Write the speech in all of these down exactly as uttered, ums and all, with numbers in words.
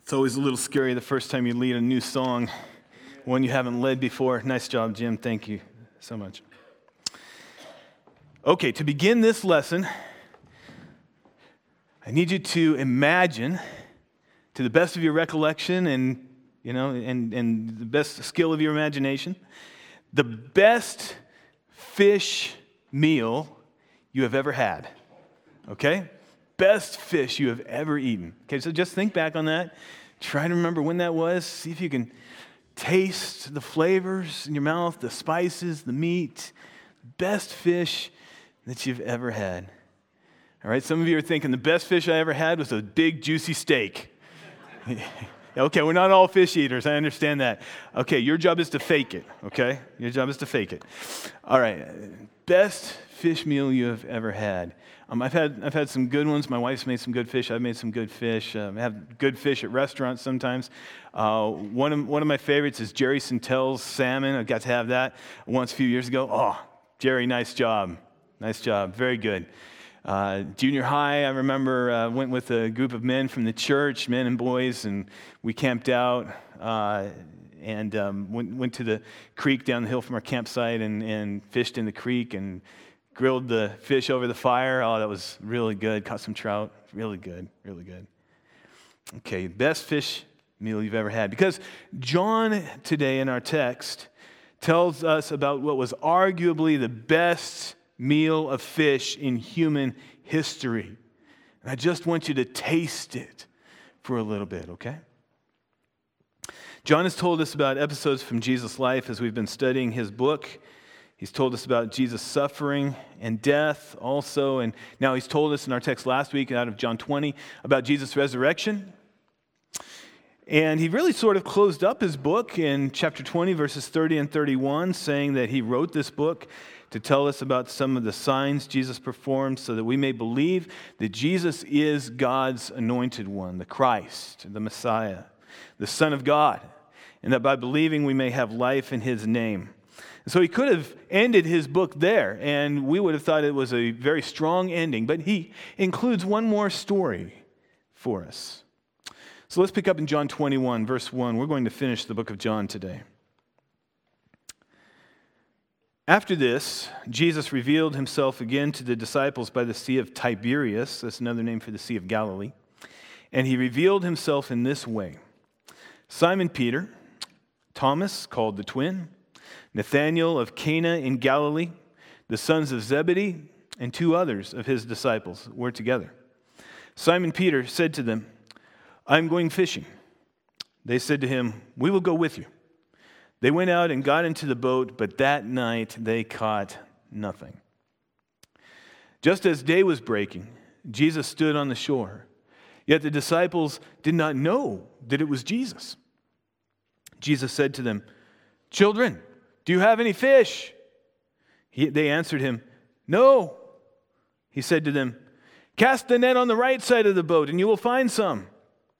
It's always a little scary the first time you lead a new song, one you haven't led before. Nice job, Jim. Thank you so much. Okay, to begin this lesson, I need you to imagine, to the best of your recollection and you know, and, and the best skill of your imagination, the best fish meal you have ever had. Okay? Best fish you have ever eaten. Okay, so just think back on that. Try to remember when that was. See if you can taste the flavors in your mouth, the spices, the meat. Best fish that you've ever had. All right, some of you are thinking the best fish I ever had was a big, juicy steak. Okay, we're not all fish eaters. I understand that. Okay, your job is to fake it, okay? Your job is to fake it. All right, best fish meal you have ever had. Um, I've had I've had some good ones. My wife's made some good fish. I've made some good fish. Um, I have good fish at restaurants sometimes. Uh, one of one of my favorites is Jerry Santel's salmon. I got to have that once a few years ago. Oh, Jerry, nice job. Nice job. Very good. Uh, junior high, I remember, uh, went with a group of men from the church, men and boys, and we camped out uh, and um, went, went to the creek down the hill from our campsite and, and fished in the creek and grilled the fish over the fire. Oh, that was really good. Caught some trout. Really good. Really good. Okay, best fish meal you've ever had. Because John today in our text tells us about what was arguably the best meal of fish in human history. And I just want you to taste it for a little bit, okay? John has told us about episodes from Jesus' life as we've been studying his book. He's told us about Jesus' suffering and death also, and now he's told us in our text last week out of John twenty about Jesus' resurrection. And he really sort of closed up his book in chapter twenty, verses thirty and thirty-one, saying that he wrote this book to tell us about some of the signs Jesus performed so that we may believe that Jesus is God's anointed one, the Christ, the Messiah, the Son of God, and that by believing we may have life in his name. So he could have ended his book there, and we would have thought it was a very strong ending, but he includes one more story for us. So let's pick up in John twenty-one, verse one. We're going to finish the book of John today. After this, Jesus revealed himself again to the disciples by the Sea of Tiberias. That's another name for the Sea of Galilee. And he revealed himself in this way. Simon Peter, Thomas, called the twin, Nathanael of Cana in Galilee, the sons of Zebedee, and two others of his disciples were together. Simon Peter said to them, "I'm going fishing." They said to him, "We will go with you." They went out and got into the boat, but that night they caught nothing. Just as day was breaking, Jesus stood on the shore. Yet the disciples did not know that it was Jesus. Jesus said to them, "Children, do you have any fish?" He, they answered him, "No." He said to them, "Cast the net on the right side of the boat, and you will find some."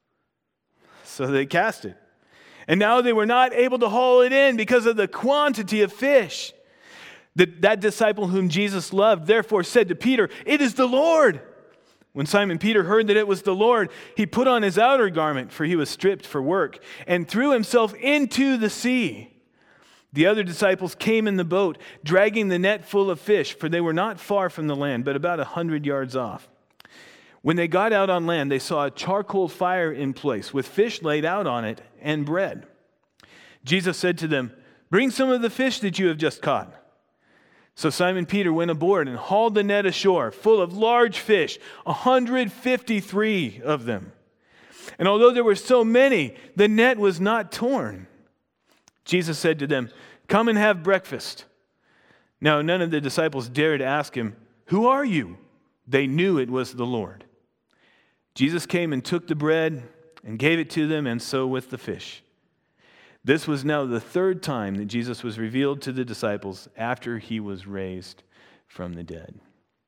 So they cast it. And now they were not able to haul it in because of the quantity of fish. That, that disciple whom Jesus loved therefore said to Peter, "It is the Lord." When Simon Peter heard that it was the Lord, he put on his outer garment, for he was stripped for work, and threw himself into the sea. The other disciples came in the boat, dragging the net full of fish, for they were not far from the land, but about a hundred yards off. When they got out on land, they saw a charcoal fire in place, with fish laid out on it, and bread. Jesus said to them, "Bring some of the fish that you have just caught." So Simon Peter went aboard and hauled the net ashore, full of large fish, one hundred fifty-three of them. And although there were so many, the net was not torn. Jesus said to them, "Come and have breakfast." Now none of the disciples dared ask him, "Who are you?" They knew it was the Lord. Jesus came and took the bread and gave it to them, and so with the fish. This was now the third time that Jesus was revealed to the disciples after he was raised from the dead.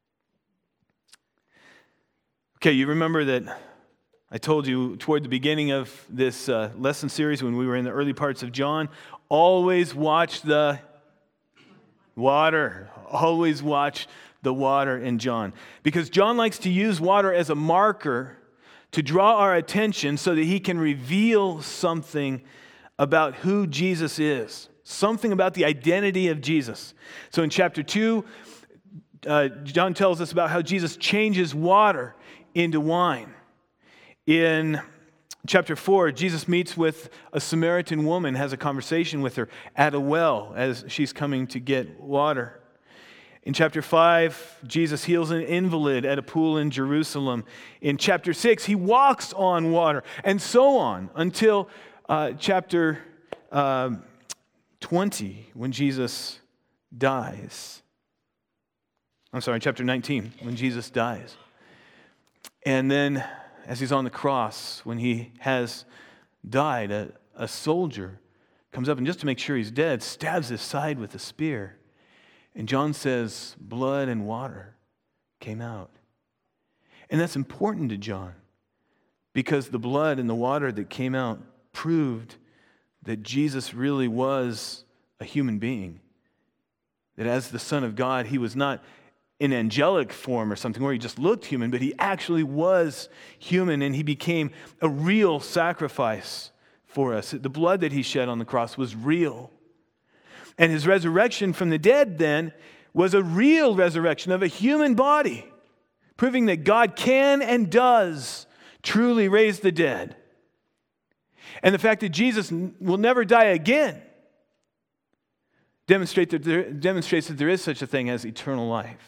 Okay, you remember that I told you toward the beginning of this uh, lesson series when we were in the early parts of John, always watch the water. Always watch the water in John. Because John likes to use water as a marker to draw our attention so that he can reveal something about who Jesus is, something about the identity of Jesus. So in chapter two, uh, John tells us about how Jesus changes water into wine. In chapter four, Jesus meets with a Samaritan woman, has a conversation with her at a well as she's coming to get water. In chapter five, Jesus heals an invalid at a pool in Jerusalem. In chapter six, he walks on water, and so on until uh, chapter uh, twenty, when Jesus dies. I'm sorry, chapter nineteen, when Jesus dies. And then, as he's on the cross, when he has died, a, a soldier comes up and just to make sure he's dead, stabs his side with a spear. And John says, blood and water came out. And that's important to John because the blood and the water that came out proved that Jesus really was a human being. That as the Son of God, he was not in angelic form or something where he just looked human, but he actually was human, and he became a real sacrifice for us. The blood that he shed on the cross was real. And his resurrection from the dead then was a real resurrection of a human body, proving that God can and does truly raise the dead. And the fact that Jesus will never die again demonstrate that there, demonstrates that there is such a thing as eternal life.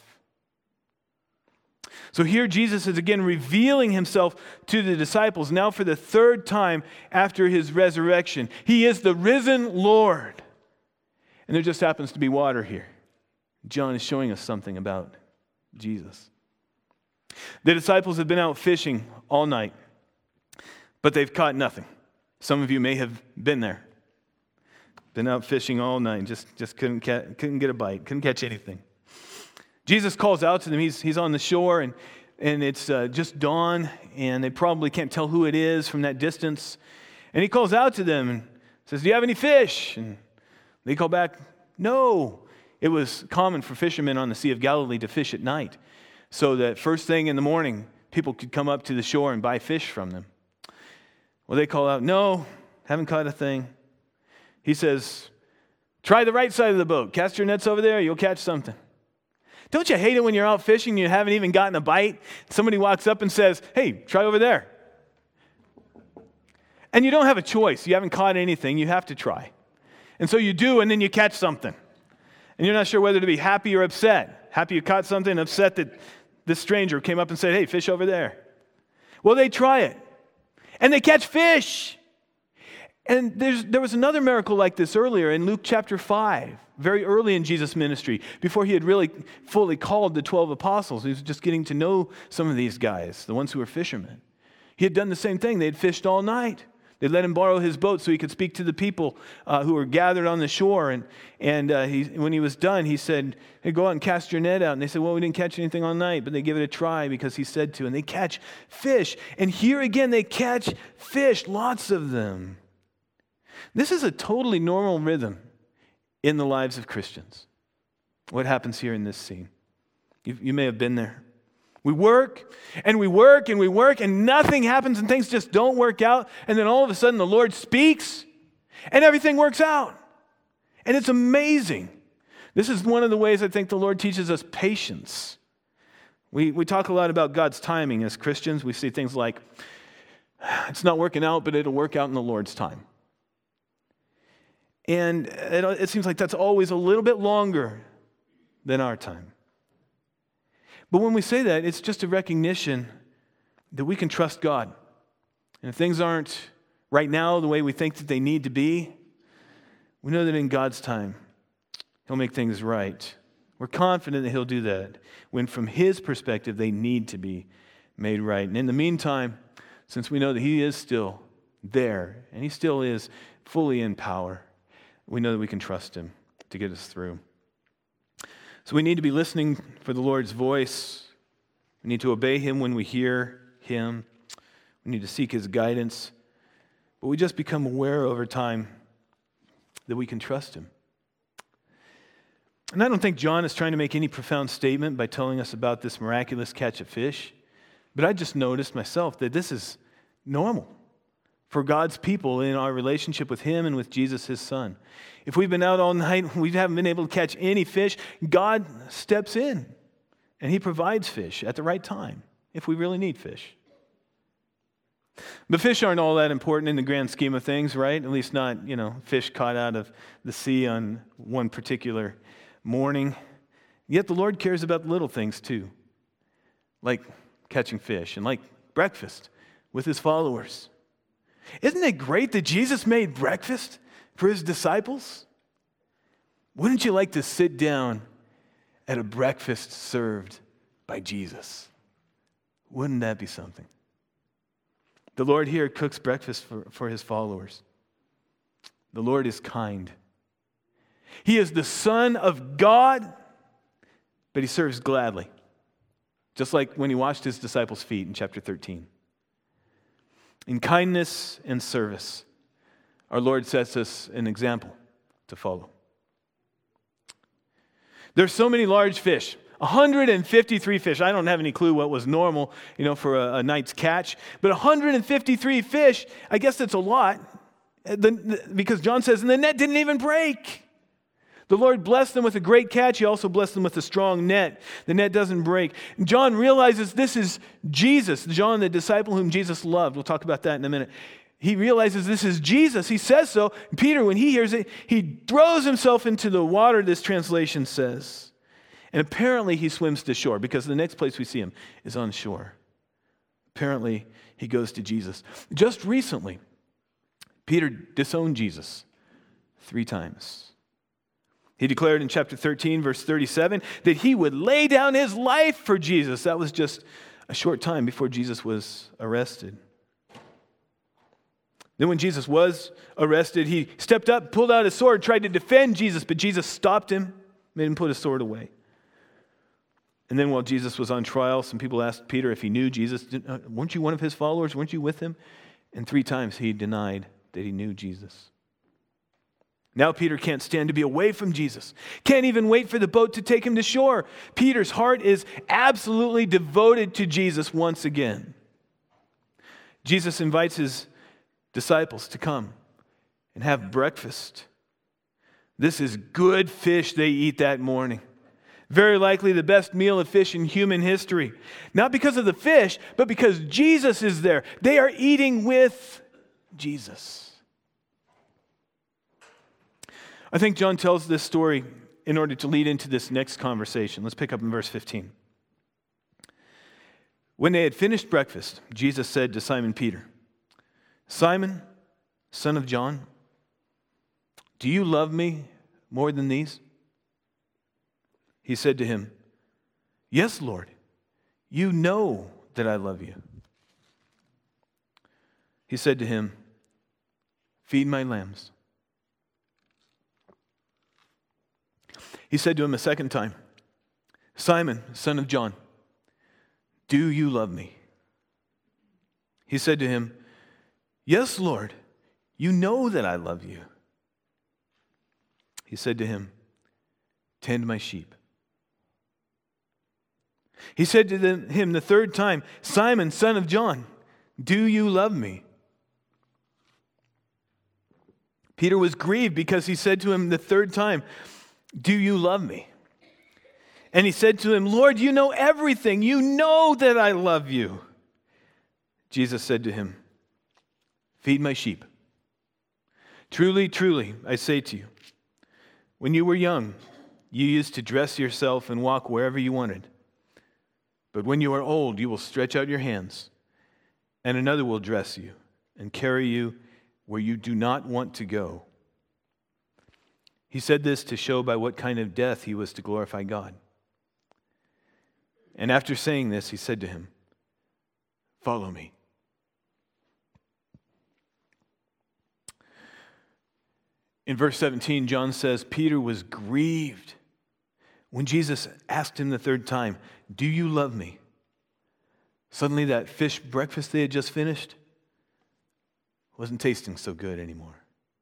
So here Jesus is again revealing himself to the disciples, now for the third time after his resurrection. He is the risen Lord. And there just happens to be water here. John is showing us something about Jesus. The disciples have been out fishing all night, but they've caught nothing. Some of you may have been there. Been out fishing all night, just, just couldn't, ca- couldn't get a bite, couldn't catch anything. Jesus calls out to them. He's, he's on the shore, and, and it's uh, just dawn, and they probably can't tell who it is from that distance. And he calls out to them and says, do you have any fish? And they call back, no. It was common for fishermen on the Sea of Galilee to fish at night, so that first thing in the morning, people could come up to the shore and buy fish from them. Well, they call out, no, haven't caught a thing. He says, try the right side of the boat. Cast your nets over there, you'll catch something. Don't you hate it when you're out fishing and you haven't even gotten a bite? Somebody walks up and says, hey, try over there. And you don't have a choice. You haven't caught anything. You have to try. And so you do, and then you catch something. And you're not sure whether to be happy or upset. Happy you caught something, upset that this stranger came up and said, hey, fish over there. Well, they try it. And they catch fish. And there's, there was another miracle like this earlier in Luke chapter five, very early in Jesus' ministry, before he had really fully called the twelve apostles. He was just getting to know some of these guys, the ones who were fishermen. He had done the same thing. They had fished all night. They let him borrow his boat so he could speak to the people uh, who were gathered on the shore. And, and uh, he, when he was done, he said, hey, go out and cast your net out. And they said, well, we didn't catch anything all night, but they give it a try because he said to. And they catch fish. And here again, they catch fish, lots of them. This is a totally normal rhythm in the lives of Christians. What happens here in this scene? You, you may have been there. We work, and we work, and we work, and nothing happens, and things just don't work out. And then all of a sudden, the Lord speaks, and everything works out. And it's amazing. This is one of the ways I think the Lord teaches us patience. We, we talk a lot about God's timing as Christians. We see things like, it's not working out, but it'll work out in the Lord's time. And it, it seems like that's always a little bit longer than our time. But when we say that, it's just a recognition that we can trust God. And if things aren't right now the way we think that they need to be, we know that in God's time, He'll make things right. We're confident that He'll do that when from His perspective, they need to be made right. And in the meantime, since we know that He is still there, and He still is fully in power, we know that we can trust Him to get us through. So we need to be listening for the Lord's voice. We need to obey Him when we hear Him. We need to seek His guidance. But we just become aware over time that we can trust Him. And I don't think John is trying to make any profound statement by telling us about this miraculous catch of fish. But I just noticed myself that this is normal for God's people in our relationship with Him and with Jesus, His Son. If we've been out all night, we haven't been able to catch any fish, God steps in and He provides fish at the right time if we really need fish. But fish aren't all that important in the grand scheme of things, right? At least not, you know, fish caught out of the sea on one particular morning. Yet the Lord cares about the little things too, like catching fish and like breakfast with His followers. Isn't it great that Jesus made breakfast for His disciples? Wouldn't you like to sit down at a breakfast served by Jesus? Wouldn't that be something? The Lord here cooks breakfast for, for His followers. The Lord is kind. He is the Son of God, but He serves gladly, just like when He washed His disciples' feet in chapter thirteen. In kindness and service, our Lord sets us an example to follow. There's so many large fish, one hundred fifty-three fish. I don't have any clue what was normal, you know, for a, a night's catch, but one hundred fifty-three fish, I guess that's a lot, the, the, because John says, and the net didn't even break. The Lord blessed them with a great catch. He also blessed them with a strong net. The net doesn't break. John realizes this is Jesus, John, the disciple whom Jesus loved. We'll talk about that in a minute. He realizes this is Jesus. He says so. Peter, when he hears it, he throws himself into the water, this translation says. And apparently he swims to shore, because the next place we see him is on shore. Apparently he goes to Jesus. Just recently, Peter disowned Jesus three times. He declared in chapter thirteen, verse thirty-seven, that he would lay down his life for Jesus. That was just a short time before Jesus was arrested. Then when Jesus was arrested, he stepped up, pulled out his sword, tried to defend Jesus, but Jesus stopped him, made him put his sword away. And then while Jesus was on trial, some people asked Peter if he knew Jesus. Weren't you one of his followers? Weren't you with him? And three times he denied that he knew Jesus. Now Peter can't stand to be away from Jesus. Can't even wait for the boat to take him to shore. Peter's heart is absolutely devoted to Jesus once again. Jesus invites his disciples to come and have breakfast. This is good fish they eat that morning. Very likely the best meal of fish in human history. Not because of the fish, but because Jesus is there. They are eating with Jesus. I think John tells this story in order to lead into this next conversation. Let's pick up in verse fifteen. When they had finished breakfast, Jesus said to Simon Peter, "Simon, son of John, do you love me more than these?" He said to him, "Yes, Lord, you know that I love you." He said to him, "Feed my lambs." He said to him a second time, "Simon, son of John, do you love me?" He said to him, "Yes, Lord, you know that I love you." He said to him, "Tend my sheep." He said to them, him the third time, "Simon, son of John, do you love me?" Peter was grieved because he said to him the third time, "Do you love me?" And he said to him, "Lord, you know everything. You know that I love you." Jesus said to him, "Feed my sheep. Truly, truly, I say to you, when you were young, you used to dress yourself and walk wherever you wanted. But when you are old, you will stretch out your hands, and another will dress you and carry you where you do not want to go." He said this to show by what kind of death he was to glorify God. And after saying this, he said to him, "Follow me." In verse seventeen, John says, Peter was grieved when Jesus asked him the third time, "Do you love me?" Suddenly that fish breakfast they had just finished wasn't tasting so good anymore.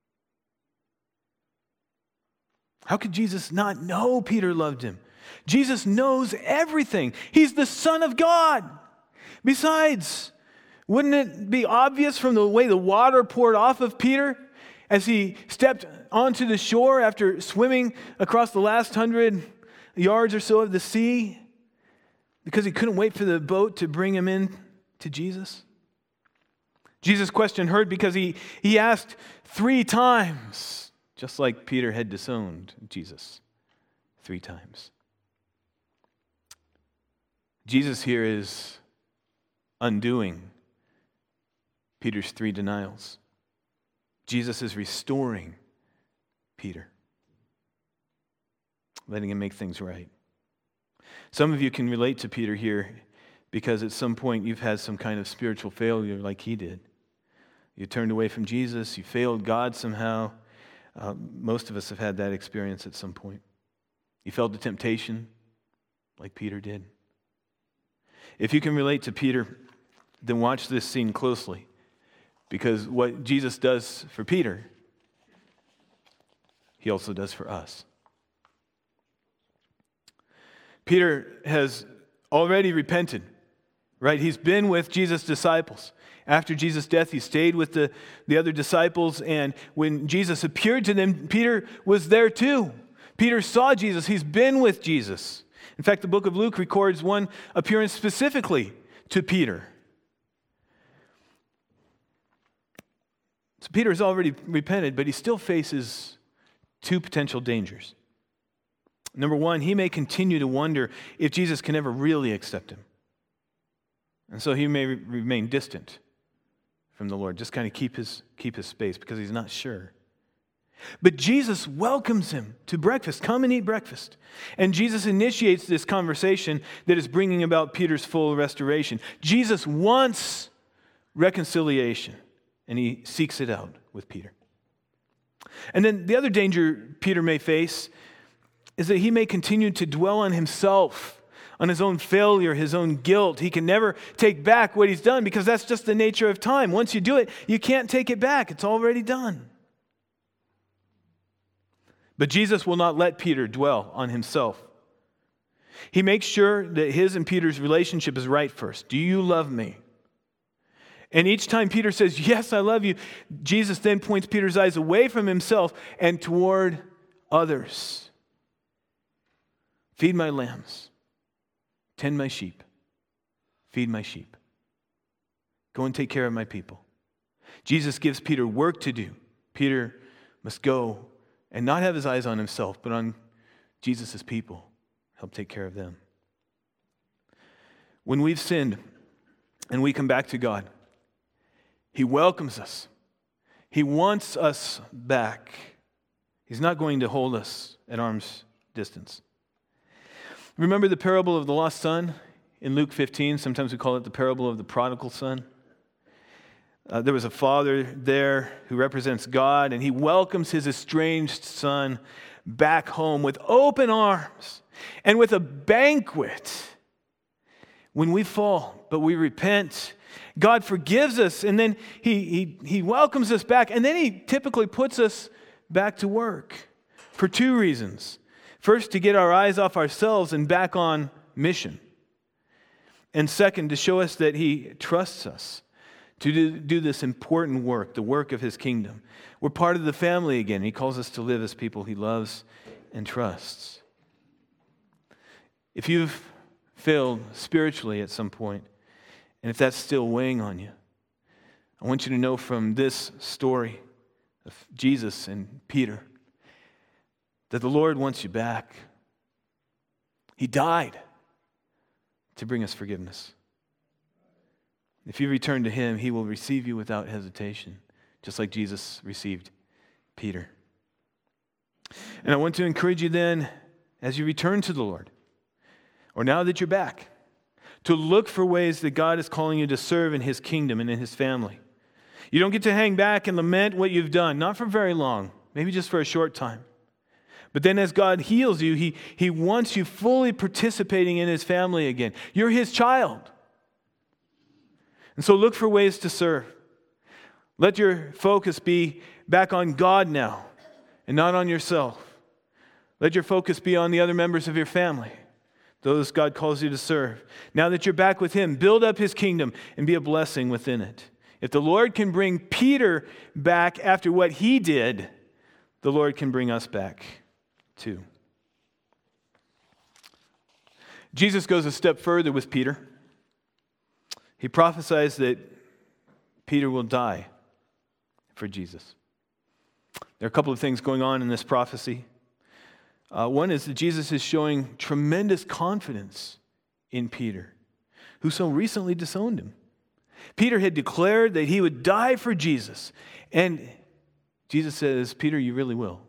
How could Jesus not know Peter loved him? Jesus knows everything. He's the Son of God. Besides, wouldn't it be obvious from the way the water poured off of Peter as he stepped onto the shore after swimming across the last hundred yards or so of the sea, because he couldn't wait for the boat to bring him in to Jesus? Jesus' question heard because he, he asked three times, just like Peter had disowned Jesus three times. Jesus here is undoing Peter's three denials. Jesus is restoring Peter, letting him make things right. Some of you can relate to Peter here because at some point you've had some kind of spiritual failure like he did. You turned away from Jesus, you failed God somehow. Uh, most of us have had that experience at some point. You fell to temptation like Peter did. If you can relate to Peter, then watch this scene closely, because what Jesus does for Peter, he also does for us. Peter has already repented, right? He's been with Jesus' disciples. After Jesus' death, he stayed with the, the other disciples, and when Jesus appeared to them, Peter was there too. Peter saw Jesus. He's been with Jesus. In fact, the book of Luke records one appearance specifically to Peter. So Peter has already repented, but he still faces two potential dangers. Number one, he may continue to wonder if Jesus can ever really accept him. And so he may re- remain distant from the Lord, just kind of keep his, keep his space because he's not sure. But Jesus welcomes him to breakfast. Come and eat breakfast. And Jesus initiates this conversation that is bringing about Peter's full restoration. Jesus wants reconciliation, and he seeks it out with Peter. And then the other danger Peter may face is that he may continue to dwell on himself, on his own failure, his own guilt. He can never take back what he's done because that's just the nature of time. Once you do it, you can't take it back. It's already done. But Jesus will not let Peter dwell on himself. He makes sure that his and Peter's relationship is right first. Do you love me? And each time Peter says, yes, I love you, Jesus then points Peter's eyes away from himself and toward others. Feed my lambs. Tend my sheep. Feed my sheep. Go and take care of my people. Jesus gives Peter work to do. Peter must go and not have his eyes on himself, but on Jesus' people. Help take care of them. When we've sinned and we come back to God, He welcomes us. He wants us back. He's not going to hold us at arm's distance. Remember the parable of the lost son in Luke fifteen? Sometimes we call it the parable of the prodigal son. Uh, there was a father there who represents God, and he welcomes his estranged son back home with open arms and with a banquet. When we fall, but we repent, God forgives us, and then he, he, he welcomes us back, and then he typically puts us back to work for two reasons. First, to get our eyes off ourselves and back on mission. And second, to show us that he trusts us to do, do this important work, the work of his kingdom. We're part of the family again. He calls us to live as people he loves and trusts. If you've failed spiritually at some point, and if that's still weighing on you, I want you to know from this story of Jesus and Peter that the Lord wants you back. He died to bring us forgiveness. If you return to him, he will receive you without hesitation, just like Jesus received Peter. And I want to encourage you then, as you return to the Lord, or now that you're back, to look for ways that God is calling you to serve in his kingdom and in his family. You don't get to hang back and lament what you've done, not for very long, maybe just for a short time. But then as God heals you, he, he wants you fully participating in his family again. You're his child. And so look for ways to serve. Let your focus be back on God now and not on yourself. Let your focus be on the other members of your family, those God calls you to serve. Now that you're back with him, build up his kingdom and be a blessing within it. If the Lord can bring Peter back after what he did, the Lord can bring us back too. Jesus goes a step further with Peter. He prophesies that Peter will die for Jesus. There are a couple of things going on in this prophecy. Uh, one is that Jesus is showing tremendous confidence in Peter, who so recently disowned him. Peter had declared that he would die for Jesus. And Jesus says, Peter, you really will.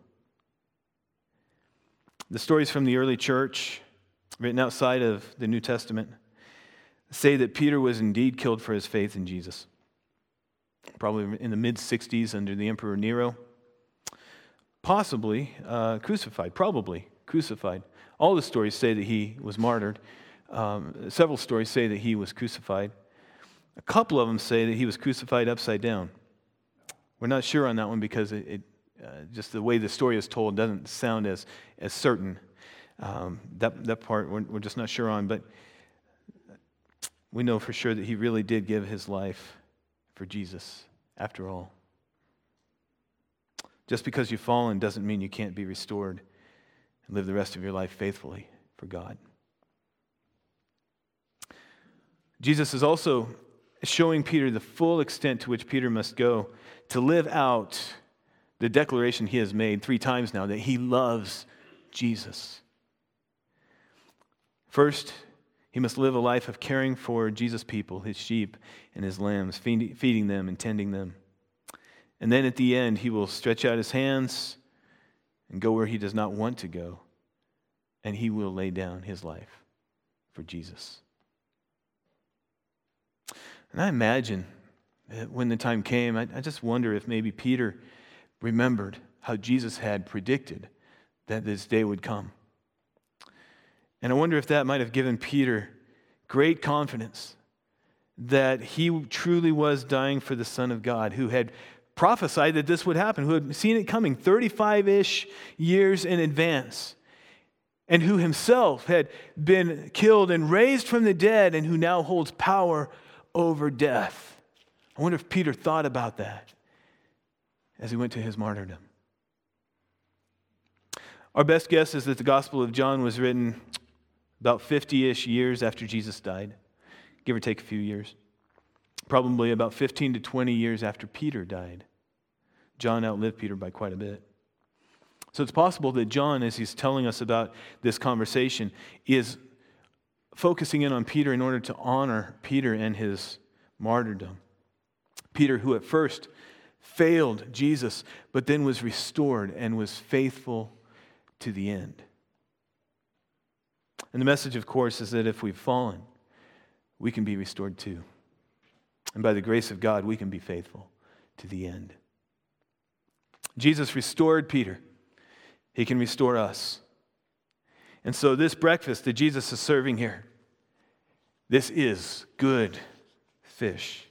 The stories from the early church, written outside of the New Testament, say that Peter was indeed killed for his faith in Jesus. Probably in the mid-sixties under the Emperor Nero. Possibly uh, crucified, probably crucified. All the stories say that he was martyred. Um, several stories say that he was crucified. A couple of them say that he was crucified upside down. We're not sure on that one because it, it uh, just the way the story is told doesn't sound as as certain. Um, that that part we're, we're just not sure on, but we know for sure that he really did give his life for Jesus after all. Just because you've fallen doesn't mean you can't be restored and live the rest of your life faithfully for God. Jesus is also showing Peter the full extent to which Peter must go to live out the declaration he has made three times now that he loves Jesus. First, he must live a life of caring for Jesus' people, his sheep and his lambs, feeding them and tending them. And then at the end, he will stretch out his hands and go where he does not want to go. And he will lay down his life for Jesus. And I imagine that when the time came, I, I just wonder if maybe Peter remembered how Jesus had predicted that this day would come. And I wonder if that might have given Peter great confidence that he truly was dying for the Son of God, who had prophesied that this would happen, who had seen it coming thirty-five-ish years in advance, and who himself had been killed and raised from the dead, and who now holds power over death. I wonder if Peter thought about that as he went to his martyrdom. Our best guess is that the Gospel of John was written about fifty-ish years after Jesus died, give or take a few years. Probably about fifteen to twenty years after Peter died. John outlived Peter by quite a bit. So it's possible that John, as he's telling us about this conversation, is focusing in on Peter in order to honor Peter and his martyrdom. Peter, who at first failed Jesus, but then was restored and was faithful to the end. And the message, of course, is that if we've fallen, we can be restored too. And by the grace of God, we can be faithful to the end. Jesus restored Peter. He can restore us. And so this breakfast that Jesus is serving here, this is good fish.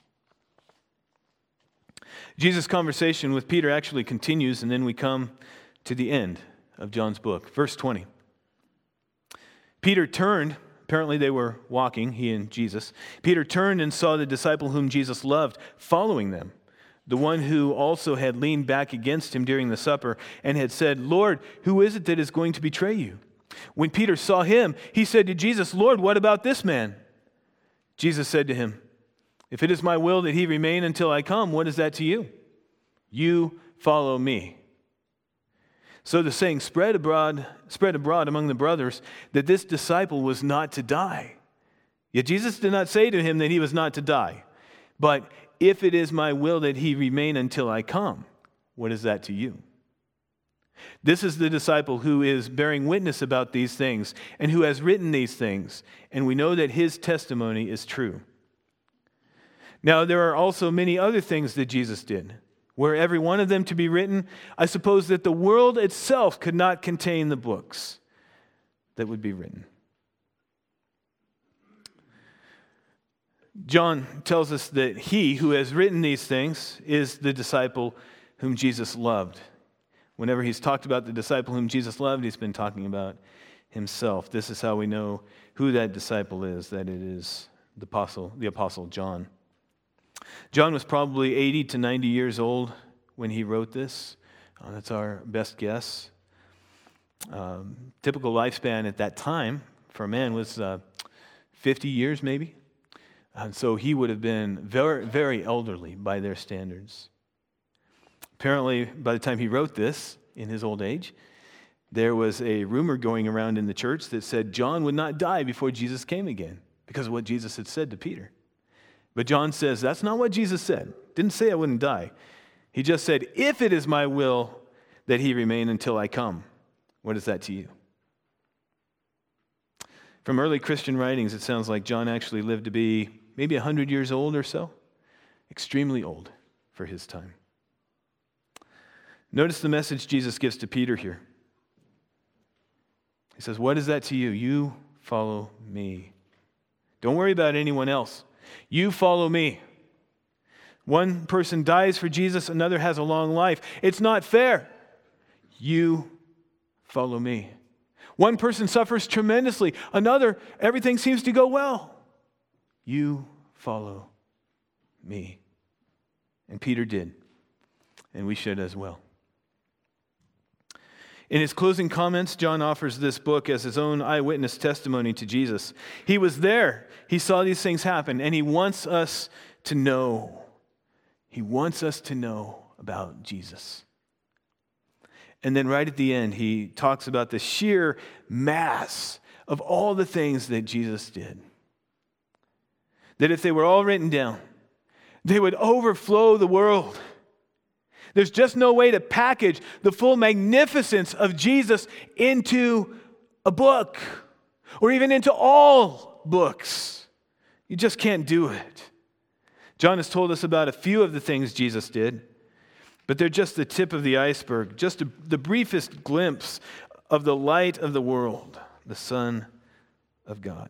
Jesus' conversation with Peter actually continues, and then we come to the end of John's book. Verse twenty. Peter turned, apparently they were walking, he and Jesus. Peter turned and saw the disciple whom Jesus loved following them, the one who also had leaned back against him during the supper and had said, "Lord, who is it that is going to betray you?" When Peter saw him, he said to Jesus, "Lord, what about this man?" Jesus said to him, "If it is my will that he remain until I come, what is that to you? You follow me." So the saying spread abroad, spread abroad among the brothers that this disciple was not to die. Yet Jesus did not say to him that he was not to die. But if it is my will that he remain until I come, what is that to you? This is the disciple who is bearing witness about these things and who has written these things, and we know that his testimony is true. Now, there are also many other things that Jesus did. Were every one of them to be written, I suppose that the world itself could not contain the books that would be written. John tells us that he who has written these things is the disciple whom Jesus loved. Whenever he's talked about the disciple whom Jesus loved, he's been talking about himself. This is how we know who that disciple is, that it is the apostle, the apostle John. John was probably eighty to ninety years old when he wrote this. Uh, that's our best guess. Um, typical lifespan at that time for a man was uh, fifty years maybe. And so he would have been very, very elderly by their standards. Apparently, by the time he wrote this, in his old age, there was a rumor going around in the church that said John would not die before Jesus came again because of what Jesus had said to Peter. But John says, that's not what Jesus said. Didn't say I wouldn't die. He just said, if it is my will that he remain until I come. What is that to you? From early Christian writings, it sounds like John actually lived to be maybe one hundred years old or so. Extremely old for his time. Notice the message Jesus gives to Peter here. He says, what is that to you? You follow me. Don't worry about anyone else. You follow me. One person dies for Jesus, another has a long life. It's not fair. You follow me. One person suffers tremendously, another, everything seems to go well. You follow me. And Peter did, and we should as well. In his closing comments, John offers this book as his own eyewitness testimony to Jesus. He was there. He saw these things happen, and he wants us to know. He wants us to know about Jesus. And then right at the end, he talks about the sheer mass of all the things that Jesus did. That if they were all written down, they would overflow the world. There's just no way to package the full magnificence of Jesus into a book or even into all books. You just can't do it. John has told us about a few of the things Jesus did, but they're just the tip of the iceberg, just a, the briefest glimpse of the light of the world, the Son of God.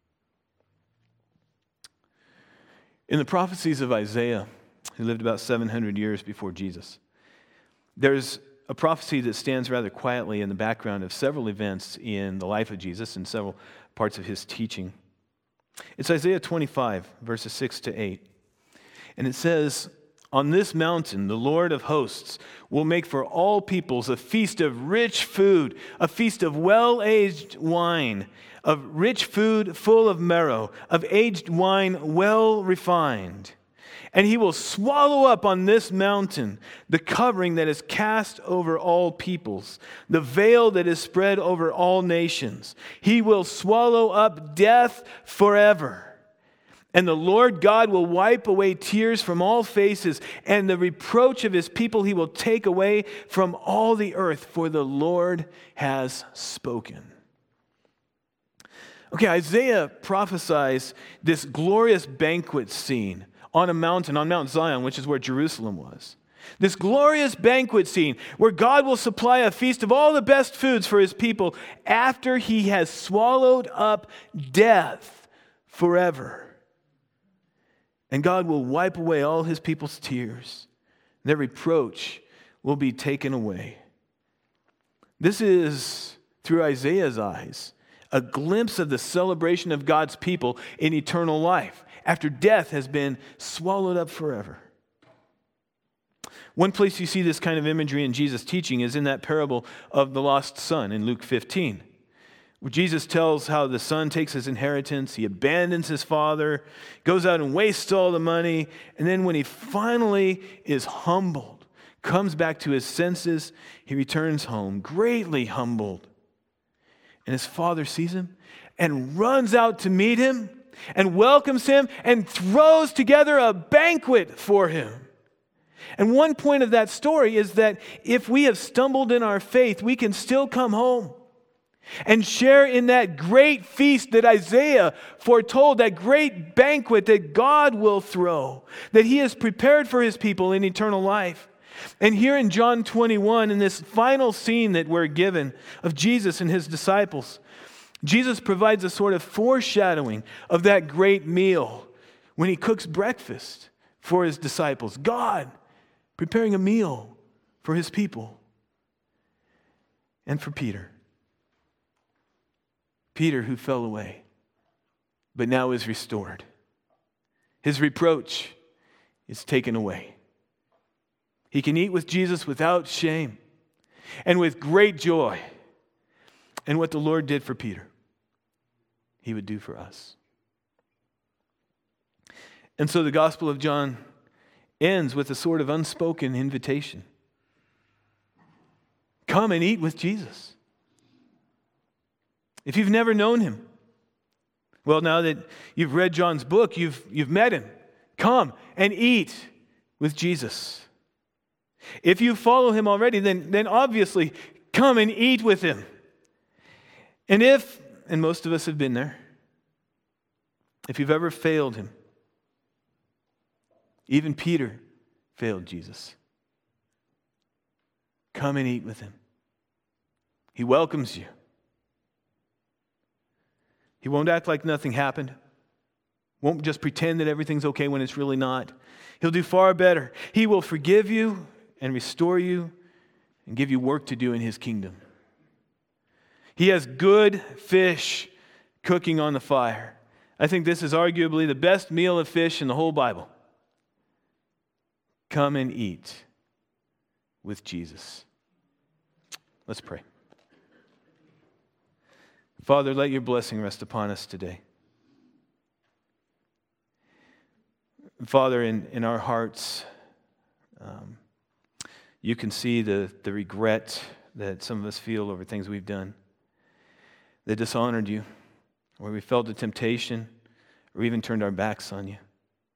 In the prophecies of Isaiah, who lived about seven hundred years before Jesus, there's a prophecy that stands rather quietly in the background of several events in the life of Jesus and several parts of his teaching. It's Isaiah twenty-five, verses six to eight. And it says, on this mountain, the Lord of hosts will make for all peoples a feast of rich food, a feast of well-aged wine, of rich food full of marrow, of aged wine well refined. And he will swallow up on this mountain the covering that is cast over all peoples, the veil that is spread over all nations. He will swallow up death forever. And the Lord God will wipe away tears from all faces, and the reproach of his people he will take away from all the earth, for the Lord has spoken. Okay, Isaiah prophesies this glorious banquet scene on a mountain, on Mount Zion, which is where Jerusalem was. This glorious banquet scene where God will supply a feast of all the best foods for his people after he has swallowed up death forever. And God will wipe away all his people's tears. Their reproach will be taken away. This is, through Isaiah's eyes, a glimpse of the celebration of God's people in eternal life after death has been swallowed up forever. One place you see this kind of imagery in Jesus' teaching is in that parable of the lost son in Luke fifteen. Where Jesus tells how the son takes his inheritance, he abandons his father, goes out and wastes all the money, and then when he finally is humbled, comes back to his senses, he returns home, greatly humbled. And his father sees him and runs out to meet him and welcomes him and throws together a banquet for him. And one point of that story is that if we have stumbled in our faith, we can still come home and share in that great feast that Isaiah foretold, that great banquet that God will throw, that he has prepared for his people in eternal life. And here in John twenty-one, in this final scene that we're given of Jesus and his disciples, Jesus provides a sort of foreshadowing of that great meal when he cooks breakfast for his disciples. God preparing a meal for his people and for Peter. Peter who fell away, but now is restored. His reproach is taken away. He can eat with Jesus without shame and with great joy. And what the Lord did for Peter, He would do for us. And so the Gospel of John ends with a sort of unspoken invitation. Come and eat with Jesus. If you've never known Him, well, now that you've read John's book, you've, you've met Him. Come and eat with Jesus. If you follow Him already, then, then obviously come and eat with Him. And if, and most of us have been there, if you've ever failed Him, even Peter failed Jesus. Come and eat with Him. He welcomes you. He won't act like nothing happened. Won't just pretend that everything's okay when it's really not. He'll do far better. He will forgive you and restore you and give you work to do in His kingdom. He has good fish cooking on the fire. I think this is arguably the best meal of fish in the whole Bible. Come and eat with Jesus. Let's pray. Father, let your blessing rest upon us today. Father, in, in our hearts, um, you can see the, the regret that some of us feel over things we've done that dishonored you, where we felt the temptation, or even turned our backs on you.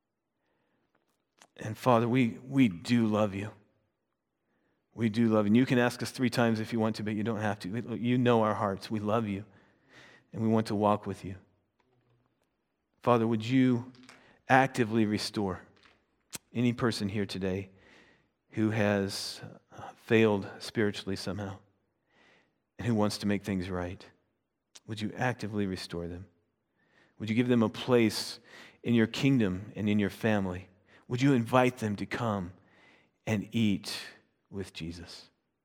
And Father, we, we do love you. We do love you. And you can ask us three times if you want to, but you don't have to. You know our hearts. We love you, and we want to walk with you. Father, would you actively restore any person here today who has failed spiritually somehow and who wants to make things right? Would you actively restore them? Would you give them a place in your kingdom and in your family? Would you invite them to come and eat with Jesus?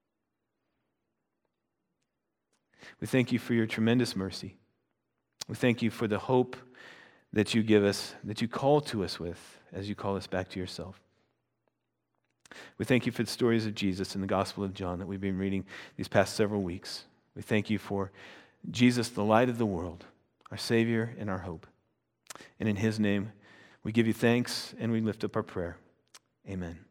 We thank you for your tremendous mercy. We thank you for the hope that you give us, that you call to us with as you call us back to yourself. We thank you for the stories of Jesus in the Gospel of John that we've been reading these past several weeks. We thank you for Jesus, the light of the world, our Savior and our hope. And in His name, we give you thanks and we lift up our prayer. Amen.